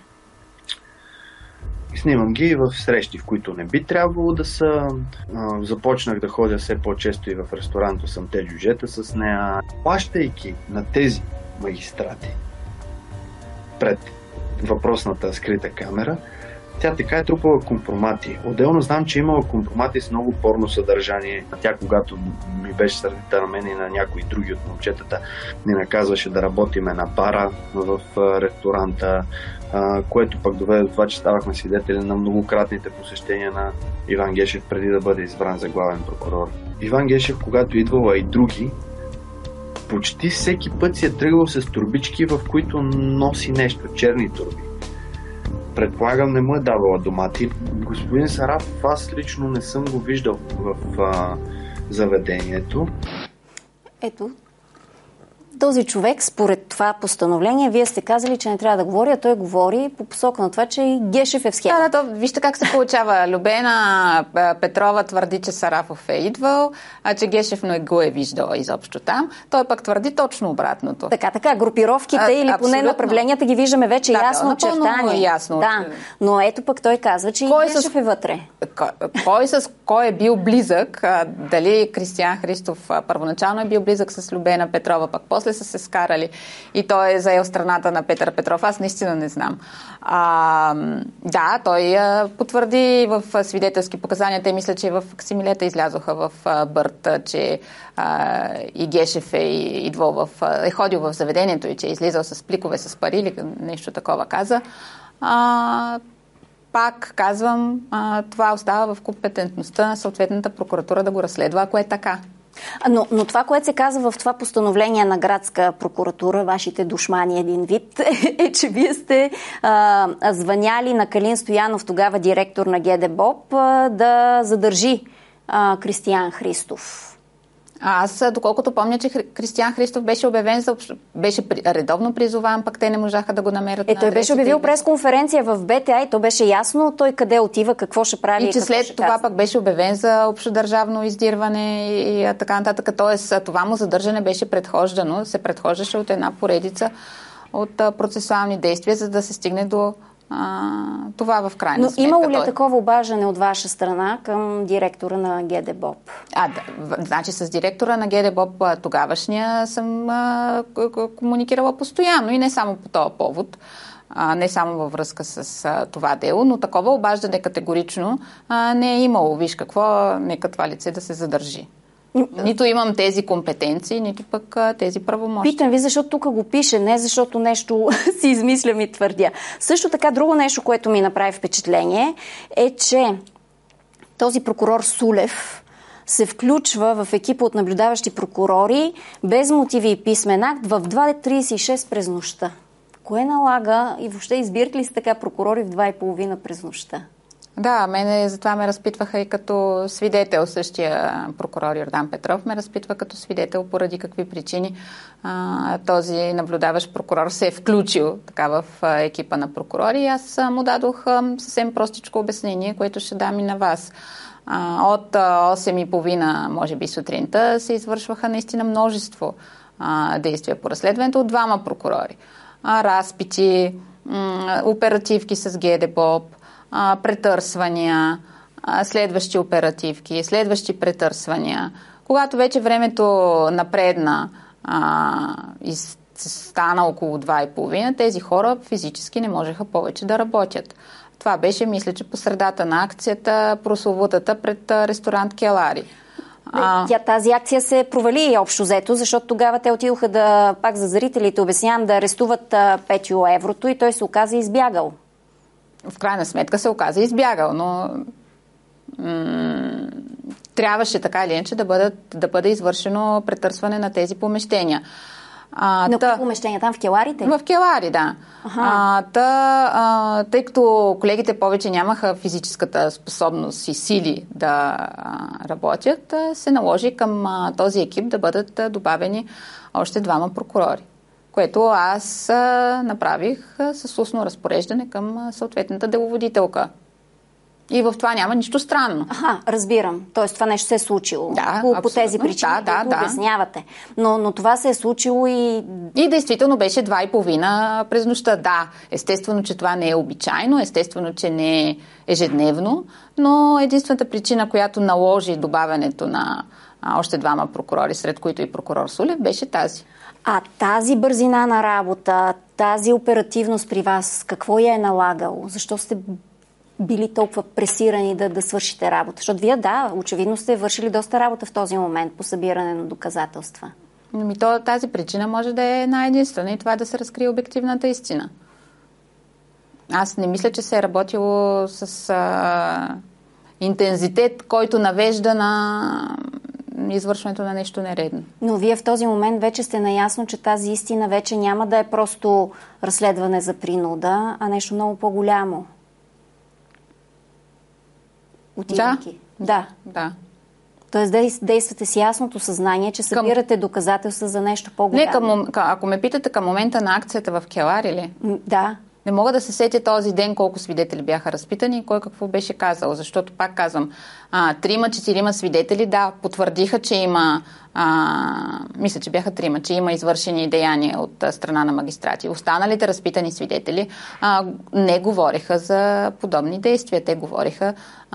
Снимам ги в срещи, в които не би трябвало да са. Започнах да ходя все по-често и в ресторант 8-те джуджета с нея. Плащайки на тези магистрати пред въпросната скрита камера, тя така е трупала компромати. Отделно знам, че имала компромати с много порно съдържание. Тя, когато ми беше сърдита на мен и на някои други от момчетата, ни наказваше да работиме на бара в ресторанта, което пък доведе до това, че ставахме свидетели на многократните посещения на Иван Гешев преди да бъде избран за главен прокурор. Иван Гешев, когато идвала и други, почти всеки път си е тръгвал с турбички, в които носи нещо, черни турби. Предполагам, не му е давала домати. Господин Сарафов, аз лично не съм го виждал в заведението. Ето, този човек, според това постановление, вие сте казали, че не трябва да говори, а той говори по посока на това, че и Гешев е в схема. Да, вижте как се получава. Любена Петрова твърди, че Сарафов е идвал, а че Гешев не го е виждал изобщо там. Той пък твърди точно обратното. Така, групировките или поне направленията ги виждаме вече ясно очертани. Ясно. Да, но ето пък той казва, че и Гешев е вътре. Кой е бил близък? Дали Кристиян Христов първоначално е бил близък с Любена Петрова, пък после са се скарали и той е заел страната на Петър Петров. Аз наистина не знам. Да, той потвърди в свидетелски показания. Те мисля, че в факсимилета излязоха в Бърт, че и Гешев е ходил в заведението и че е излизал с пликове с пари или нещо такова каза. Пак казвам, това остава в компетентността на съответната прокуратура да го разследва, ако е така. Но това, което се казва в това постановление на градска прокуратура, вашите душмани един вид, е, че вие сте звъняли на Калин Стоянов, тогава директор на ГДБОП, да задържи Кристиян Христов. Аз, доколкото помня, че Кристиян Христов беше обявен беше редовно призован, пък те не можаха да го намерят. Той беше обявил пресконференция в БТА и то беше ясно той къде отива, какво ще прави. И че след това пък беше обявен за общодържавно издирване и така нататък. Тоест, това му задържане беше предхождано, се предхождаше от една поредица от процесуални действия, за да се стигне до това в крайна сметка. Но имало ли такова обаждане от ваша страна към директора на ГДБОП? Значи с директора на ГДБОП тогавашния съм комуникирала постоянно и не само по този повод, не само във връзка с това дело, но такова обаждане категорично не е имало. Виж какво, нека това лице да се задържи. Нито имам тези компетенции, нито пък тези правомощия. Питам ви, защото тук го пише, не защото нещо си измислям и твърдя. Също така, друго нещо, което ми направи впечатление, е, че този прокурор Сулев се включва в екипа от наблюдаващи прокурори без мотиви и писмен акт в 2:36 през нощта. Кое налага и въобще избират ли се така прокурори в 2:30 през нощта? Да, мене затова ме разпитваха и като свидетел. Същия прокурор Йордан Петров ме разпитва като свидетел поради какви причини този наблюдаващ прокурор се е включил така в екипа на прокурори. И аз му дадох съвсем простичко обяснение, което ще дам и на вас. От 8:30, може би сутринта, се извършваха наистина множество действия по разследването от двама прокурори. Разпити, оперативки с ГДБОП, претърсвания, следващи оперативки, следващи претърсвания. Когато вече времето напредна и стана около 2:30, тези хора физически не можеха повече да работят. Това беше, мисля, че по средата на акцията, прословутата пред ресторант Келари. Тази акция се провали общо взето, защото тогава те отидоха пак за зрителите, обяснявам, да арестуват Петю Еврото и той се оказа избягал. В крайна сметка се оказа избягал, но трябваше така или иначе да бъде извършено претърсване на тези помещения. На кои помещения? Там в Келарите? В Келари, да. Тъй като колегите повече нямаха физическата способност и сили да работят, се наложи към този екип да бъдат добавени още двама прокурори, което аз направих с устно разпореждане към съответната деловодителка. И в това няма нищо странно. Разбирам. Тоест това нещо се е случило. Да, по тези причини, които обяснявате. Но това се е случило и... И действително беше 2:30 през нощта. Да, естествено, че това не е обичайно, естествено, че не е ежедневно, но единствената причина, която наложи добавянето на още двама прокурори, сред които и прокурор Сулев, беше тази. Тази бързина на работа, тази оперативност при вас, какво я е налагало? Защо сте били толкова пресирани да свършите работа? Защото вие, очевидно сте вършили доста работа в този момент по събиране на доказателства. Тази причина може да е една-единствена и това е да се разкрие обективната истина. Аз не мисля, че се е работило с интензитет, който навежда на извършването на нещо нередно. Но вие в този момент вече сте наясно, че тази истина вече няма да е просто разследване за принуда, а нещо много по-голямо. Да. Тоест действате с ясното съзнание, че събирате доказателства за нещо по-голямо. Ако ме питате към момента на акцията в Келари ли? Да. Не мога да се сетя този ден колко свидетели бяха разпитани и кой какво беше казал, защото пак казвам, 3-4 свидетели, потвърдиха, че има, мисля, че бяха 3, че има извършени деяния от страна на магистрати. Останалите разпитани свидетели не говориха за подобни действия, те говориха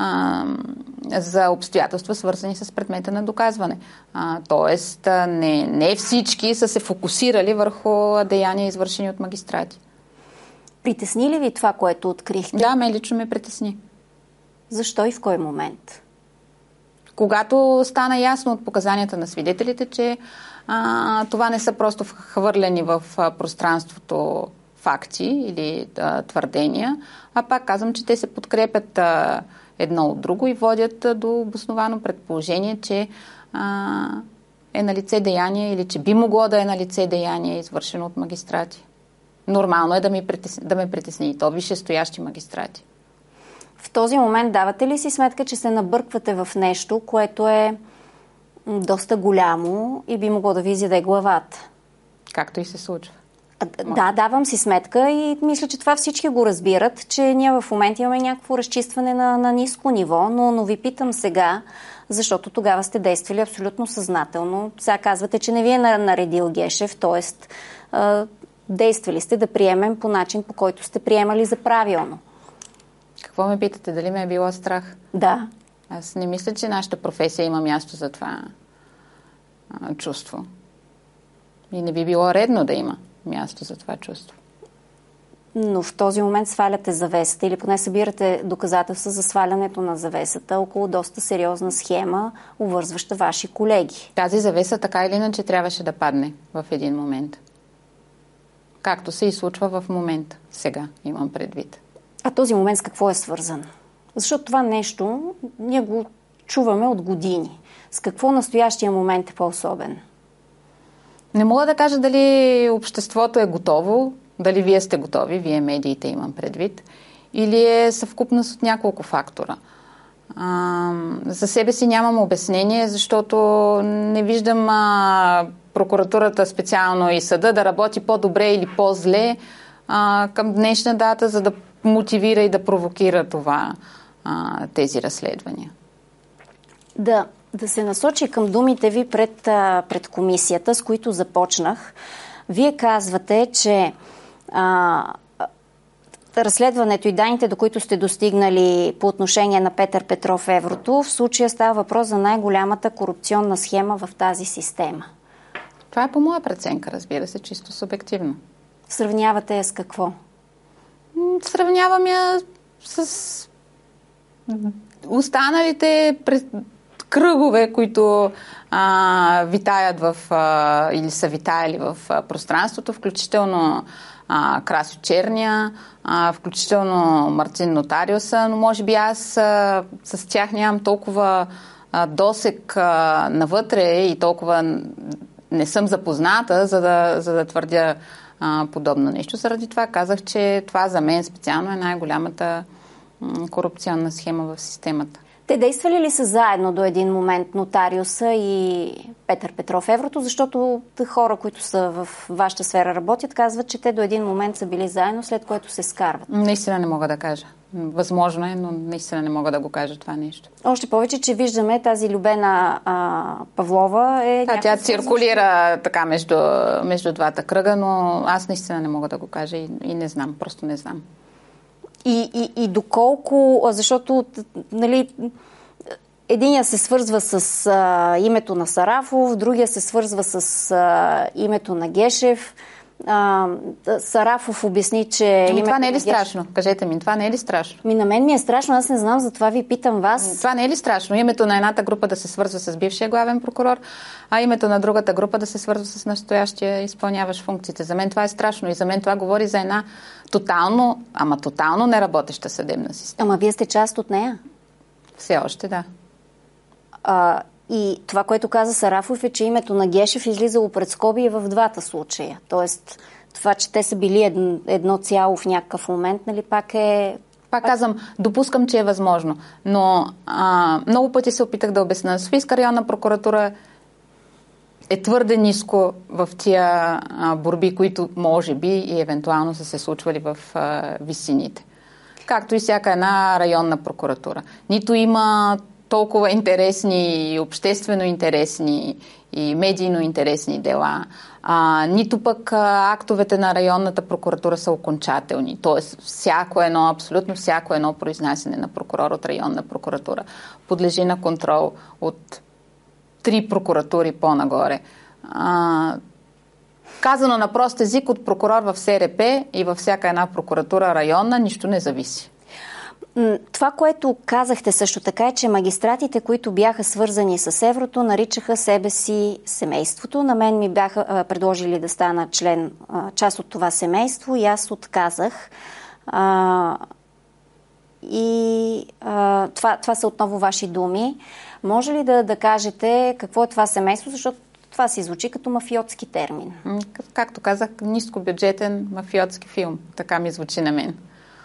за обстоятелства, свързани с предмета на доказване. Тоест, не всички са се фокусирали върху деяния, извършени от магистрати. Притесни ли ви това, което открихте? Да, ме лично ме притесни. Защо и в кой момент? Когато стана ясно от показанията на свидетелите, че това не са просто хвърлени в пространството факти или твърдения, а пак казвам, че те се подкрепят едно от друго и водят до обосновано предположение, че е налице деяние или че би могло да е налице деяние, извършено от магистрати. Нормално е да ме притесни и то висшестоящи магистрати. В този момент давате ли си сметка, че се набърквате в нещо, което е доста голямо и би могло да ви изяде главата? Както и се случва. Да, давам си сметка и мисля, че това всички го разбират, че ние в момента имаме някакво разчистване на ниско ниво, но ви питам сега, защото тогава сте действали абсолютно съзнателно. Сега казвате, че не ви е наредил Гешев, т.е. действали сте да приемем по начин, по който сте приемали за правилно. Какво ме питате? Дали ме е било страх? Да. Аз не мисля, че нашата професия има място за това чувство. И не би било редно да има място за това чувство. Но в този момент сваляте завесата или поне събирате доказателства за свалянето на завесата около доста сериозна схема, увързваща ваши колеги. Тази завеса така или иначе трябваше да падне в един момент. Както се и случва в момента. Сега имам предвид. А този момент с какво е свързан? Защото това нещо ние го чуваме от години. С какво настоящия момент е по-особен? Не мога да кажа дали обществото е готово, дали вие сте готови, вие медиите имам предвид, или е съвкупност от няколко фактора. За себе си нямам обяснение, защото не виждам прокуратурата специално и съда да работи по-добре или по-зле към днешна дата, за да мотивира и да провокира тези разследвания. Да се насочи към думите ви пред комисията, с които започнах. Вие казвате, че разследването и данните, до които сте достигнали по отношение на Петър Петров Еврото, в случая става въпрос за най-голямата корупционна схема в тази система. Това е по моя преценка, разбира се, чисто субективно. Сравнявате я с какво? Сравнявам я с останалите кръгове, които витаят или са витаяли в пространството, включително Красьо Черния, включително Мартин Нотариуса, но може би аз с тях нямам толкова досек навътре и толкова не съм запозната, за да твърдя подобно нещо. Заради това казах, че това за мен специално е най-голямата корупционна схема в системата. Те действали ли са заедно до един момент Нотариуса и Петър Петров Еврото? Защото хора, които са в вашата сфера работят, казват, че те до един момент са били заедно, след което се скарват. Наистина не мога да кажа. Възможно е, но наистина не мога да го кажа това нещо. Още повече, че виждаме тази Любена Павлова тя циркулира така между двата кръга, но аз наистина не мога да го кажа и не знам, просто не знам. И доколко, защото единия се свързва с името на Сарафов, другия се свързва с името на Гешев. Сарафов обясни, че... това не е ли страшно? Кажете ми, това не е ли страшно? На мен ми е страшно, аз не знам, затова ви питам вас. Това не е ли страшно? Името на едната група да се свързва с бившия главен прокурор, а името на другата група да се свързва с настоящия изпълняващ функциите. За мен това е страшно и за мен това говори за една тотално неработеща съдебна система. Ама вие сте част от нея? Все още, да. И това, което каза Сарафов, е, че името на Гешев излизало пред скоби в двата случая. Тоест, това, че те са били едно цяло в някакъв момент, нали, пак е... Пак казвам, допускам, че е възможно. Но много пъти се опитах да обясня. Софийска районна прокуратура е твърде ниско в тия борби, които може би и евентуално са се случвали в висините. Както и всяка една районна прокуратура. Нито има толкова интересни, обществено интересни и медийно интересни дела. Нито пък актовете на районната прокуратура са окончателни. Тоест, абсолютно всяко едно произнасяне на прокурор от районна прокуратура подлежи на контрол от 3 прокуратури по-нагоре. Казано на прост език, от прокурор в СРП и във всяка една прокуратура районна нищо не зависи. Това, което казахте също така е, че магистратите, които бяха свързани с Еврото, наричаха себе си семейството. На мен ми бяха предложили да стана част от това семейство и аз отказах. Това са отново ваши думи. Може ли да кажете какво е това семейство, защото това си звучи като мафиотски термин? Както казах, нискобюджетен мафиотски филм. Така ми звучи на мен.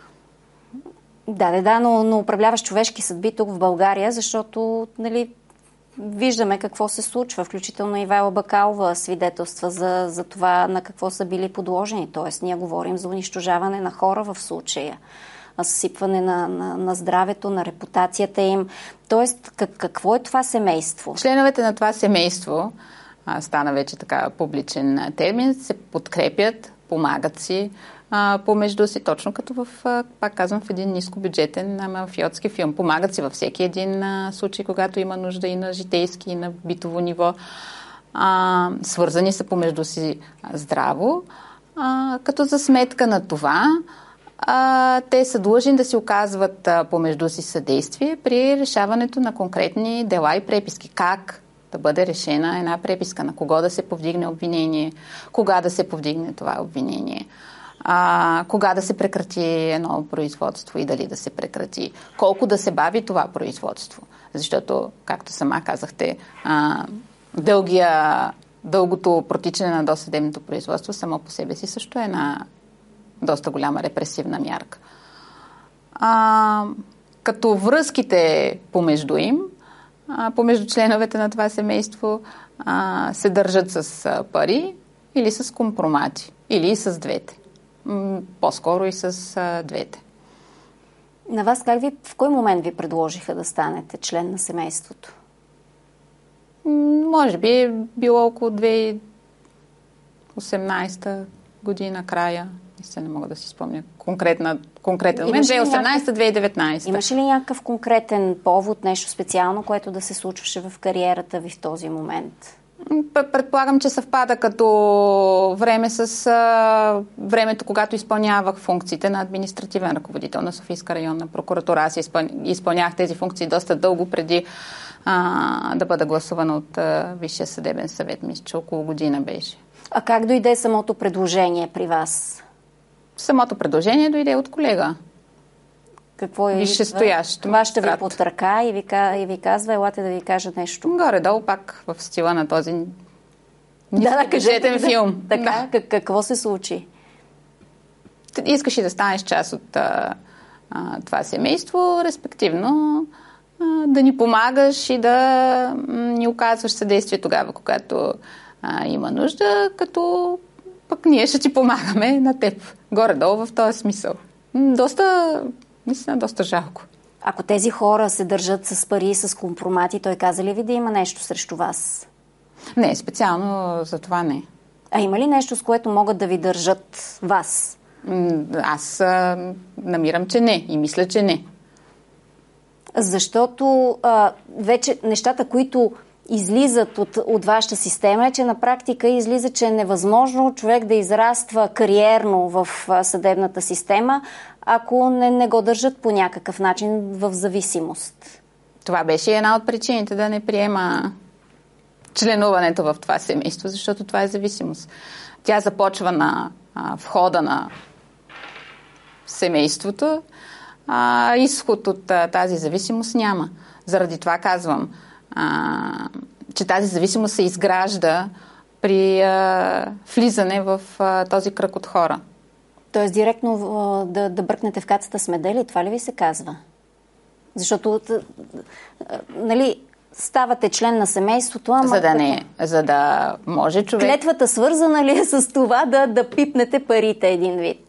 Да, но управляваш човешки съдби тук в България, защото виждаме какво се случва. Включително Ивайла Бакалова свидетелства за това на какво са били подложени. Тоест, ние говорим за унищожаване на хора в случая. Съсипване на здравето, на репутацията им. Тоест, какво е това семейство? Членовете на това семейство, стана вече така публичен термин, се подкрепят, помагат си помежду си, точно като пак казвам, в един нискобюджетен мафиотски филм. Помагат си във всеки един случай, когато има нужда и на житейски, и на битово ниво. Свързани са помежду си здраво, като за сметка на това те са длъжни да си оказват помежду си съдействие при решаването на конкретни дела и преписки. Как да бъде решена една преписка, на кого да се повдигне обвинение, кога да се повдигне това обвинение, кога да се прекрати едно производство и дали да се прекрати, колко да се бави това производство. Защото, както сама казахте, дългото протичане на досъдебното производство само по себе си също е една доста голяма репресивна мярка. Като връзките помежду им, помежду членовете на това семейство, се държат с пари или с компромати, или и с двете. По-скоро и с двете. На вас в кой момент ви предложиха да станете член на семейството? Може би е било около 2018 година, края. Не мога да си спомня конкретен момент. 2018-2019. Имаше ли някакъв конкретен повод, нещо специално, което да се случваше в кариерата ви в този момент? Предполагам, че съвпада като време с времето, когато изпълнявах функциите на административен ръководител на Софийска районна прокуратура. Аз изпълнявах тези функции доста дълго преди да бъда гласувана от Висшия съдебен съвет. Мисля, че около година беше. А как дойде самото предложение при вас? Самото предложение дойде от колега. Какво е? Висшестоящ. Това ще ви под ръка и ви казва, елате да ви кажа нещо. Горе-долу пак в стила на този нискобюджетен филм. Така, да. Какво се случи? Искаш и да станеш част от това семейство, респективно да ни помагаш и да ни оказваш съдействие тогава, когато има нужда, като пък ние ще ти помагаме на теб. Горе-долу в този смисъл. Доста жалко. Ако тези хора се държат с пари и с компромати, той каза ли ви да има нещо срещу вас? Не, специално за това не. А има ли нещо, с което могат да ви държат вас? Аз намирам, че не и мисля, че не. Защото вече нещата, които излизат от вашата система, е, че на практика излиза, че е невъзможно човек да израства кариерно в съдебната система, ако не го държат по някакъв начин в зависимост. Това беше една от причините да не приема членуването в това семейство, защото това е зависимост. Тя започва на входа на семейството, изход от тази зависимост няма. Заради това казвам, че тази зависимост се изгражда при влизане в този кръг от хора. Тоест директно да бръкнете в кацата с медали, това ли ви се казва? Защото, ставате член на семейството, ама... За да може човек... Клетвата свързана ли е с това да пипнете парите един вид?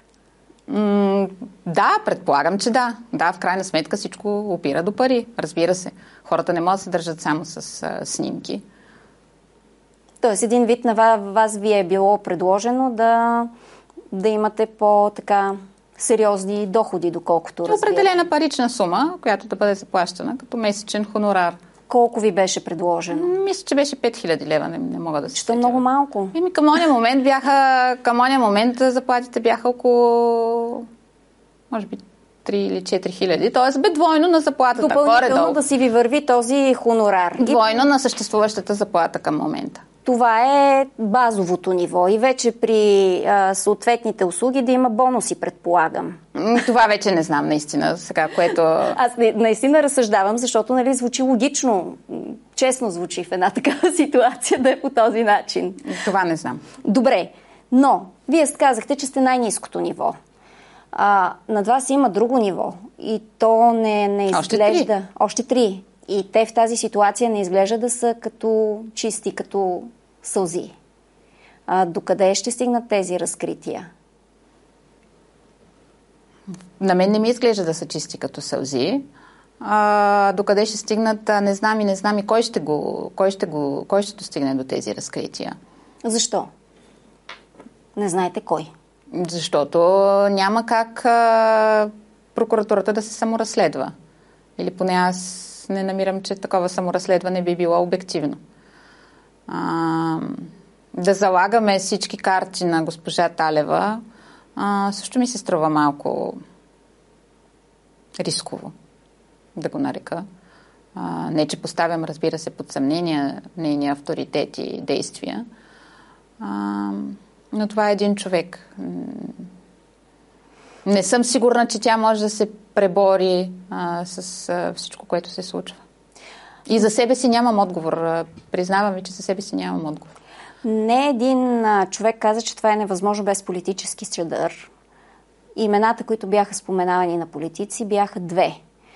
Да, предполагам, че да. Да, в крайна сметка всичко опира до пари, разбира се. Хората не могат да се държат само с снимки. Тоест един вид на вас ви е било предложено да имате по-така сериозни доходи, доколкото разбира. Определена парична сума, която да бъде заплащана като месечен хонорар. Колко ви беше предложено? Мисля, че беше 5000 лева, не мога да се Що много малко? Към ония момент заплатите бяха около, може би, 3 или 4 хиляди. Тоест бе двойно на заплатата. Допълнително да си ви върви този хонорар. Двойно на съществуващата заплата към момента. Това е базовото ниво и вече при съответните услуги да има бонуси, предполагам. Това вече не знам наистина сега, което... Аз наистина разсъждавам, защото звучи логично, честно звучи в една такава ситуация да е по този начин. Това не знам. Добре, но вие казахте, че сте най-ниското ниво. Над вас има друго ниво и то не изглежда... Още три. И те в тази ситуация не изглежда да са като чисти, като сълзи. Докъде ще стигнат тези разкрития? На мен не ми изглежда да са чисти като сълзи. Докъде ще стигнат, не знам и кой ще достигне до тези разкрития. Защо? Не знаете кой? Защото няма как прокуратурата да се саморазследва. Или поне аз не намирам, че такова саморазследване би било обективно. Да залагаме всички карти на госпожа Талева също ми се струва малко рисково, да го нарека. Не, че поставям, разбира се, под съмнение нейния авторитет и действия. Но това е един човек. Не съм сигурна, че тя може да се пребори с всичко, което се случва. И за себе си нямам отговор. Признавам ви, че за себе си нямам отговор. Не един човек каза, че това е невъзможно без политически чадър. имената, които бяха споменавани на политици, бяха две.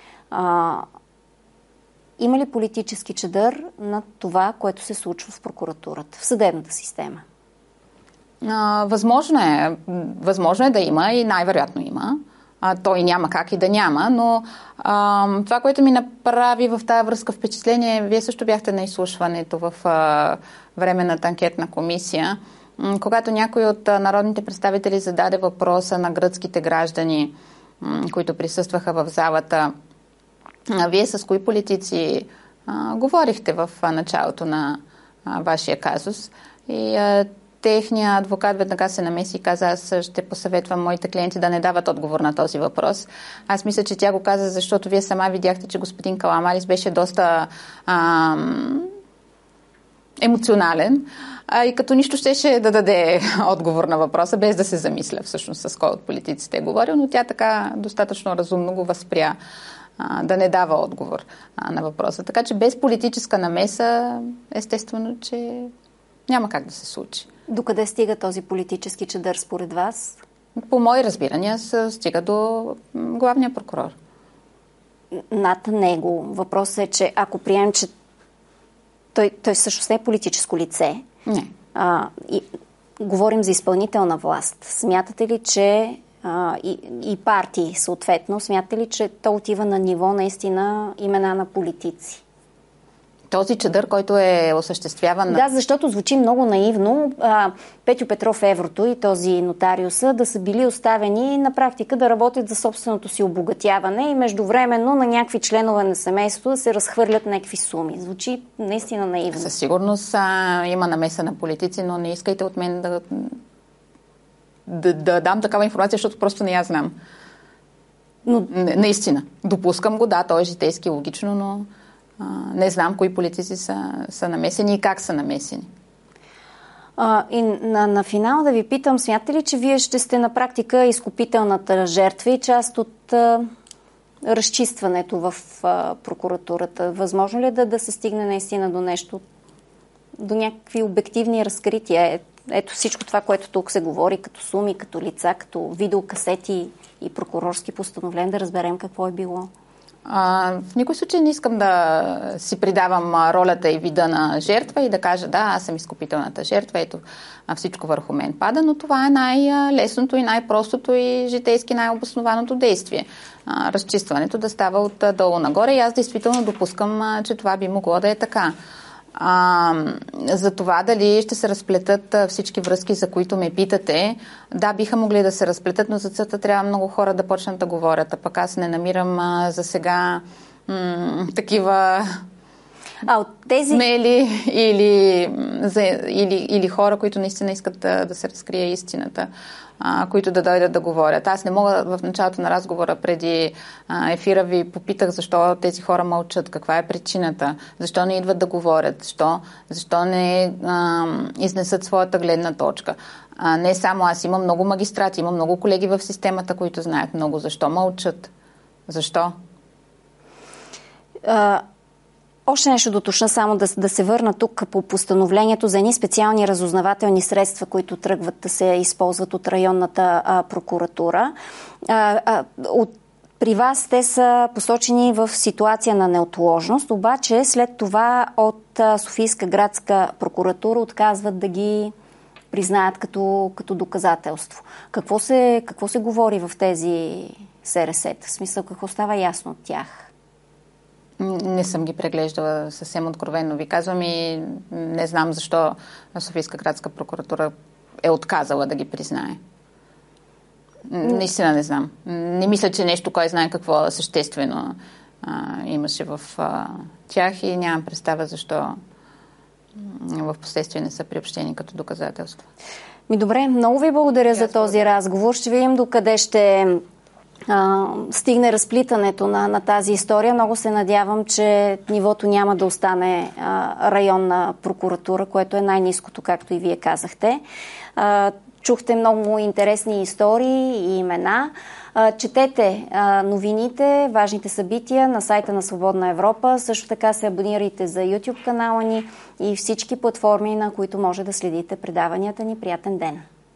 Има ли политически чадър на това, което се случва в прокуратурата, в съдебната система? Възможно е да има и най-вероятно има. Той няма как и да няма, но това, което ми направи в тази връзка впечатление, вие също бяхте на изслушването в Временната анкетна комисия, когато някой от народните представители зададе въпроса на гръцките граждани, които присъстваха в залата. Вие с кои политици говорихте в началото на вашия казус? И техният адвокат веднага се намеси и каза: аз ще посъветвам моите клиенти да не дават отговор на този въпрос. Аз мисля, че тя го каза, защото вие сама видяхте, че господин Каламарис беше доста емоционален и като нищо щеше да даде отговор на въпроса, без да се замисля всъщност с кой от политиците е говорил, но тя така достатъчно разумно го възпря да не дава отговор на въпроса. Така че без политическа намеса, естествено, че няма как да се случи. Докъде стига този политически чадър според вас? По мои разбирания стига до главния прокурор. Над него. Въпросът е, че ако приемем, че той всъщност не е политическо лице. Не. И говорим за изпълнителна власт. Смятате ли, че и партии съответно, смятате ли, че то отива на ниво наистина имена на политици? Този чадър, който е осъществяван... Да, защото звучи много наивно. Петю Петров Еврото и този нотариуса да са били оставени на практика да работят за собственото си обогатяване и междувременно на някакви членове на семейството да се разхвърлят някакви суми. Звучи наистина наивно. Със сигурност има намеса на политици, но не искайте от мен да дам такава информация, защото просто не я знам. Но... Наистина. Допускам го, да, то е житейски логично, но не знам кои политици са намесени и как са намесени. И на финал да ви питам, смятате ли, че вие ще сте на практика изкупителната жертва и част от разчистването в прокуратурата? Възможно ли да се стигне наистина до нещо, до някакви обективни разкрития? Ето всичко това, което тук се говори, като суми, като лица, като видеокасети и прокурорски постановления, да разберем какво е било. В никой случай не искам да си придавам ролята и вида на жертва и да кажа: да, аз съм изкупителната жертва, ето всичко върху мен пада, но това е най-лесното и най-простото и житейски най-обоснованото действие. Разчистването да става от долу нагоре и аз действително допускам, че това би могло да е така. За това дали ще се разплетат всички връзки, за които ме питате, да, биха могли да се разплетат, но за целта трябва много хора да почнат да говорят. А пък аз не намирам за сега такива смели или хора, които наистина искат да се разкрие истината, които да дойдат да говорят. Аз не мога, в началото на разговора преди ефира ви попитах защо тези хора мълчат, каква е причината, защо не идват да говорят, защо не изнесат своята гледна точка. Не само аз, имам много магистрати, имам много колеги в системата, които знаят много. Защо мълчат? Защо? Още нещо доточна, само да се върна тук по постановлението за едни специални разузнавателни средства, които тръгват да се използват от районната прокуратура. При вас те са посочени в ситуация на неотложност, обаче след това от Софийска градска прокуратура отказват да ги признаят като доказателство. Какво се говори в тези СРС-та? В смисъл, какво става ясно от тях? Не съм ги преглеждала, съвсем откровенно ви казвам, и не знам защо Софийска градска прокуратура е отказала да ги признае. Наистина не знам. Не мисля, че нещо, кой знае какво съществено имаше в тях и нямам представа защо в последствие не са приобщени като доказателство. Добре, много ви благодаря за този разговор. Ще видим докъде ще стигне разплитането на тази история. Много се надявам, че нивото няма да остане районна прокуратура, което е най-ниското, както и вие казахте. Чухте много интересни истории и имена. Четете новините, важните събития на сайта на Свободна Европа. Също така се абонирайте за YouTube канала ни и всички платформи, на които може да следите предаванията ни. Приятен ден!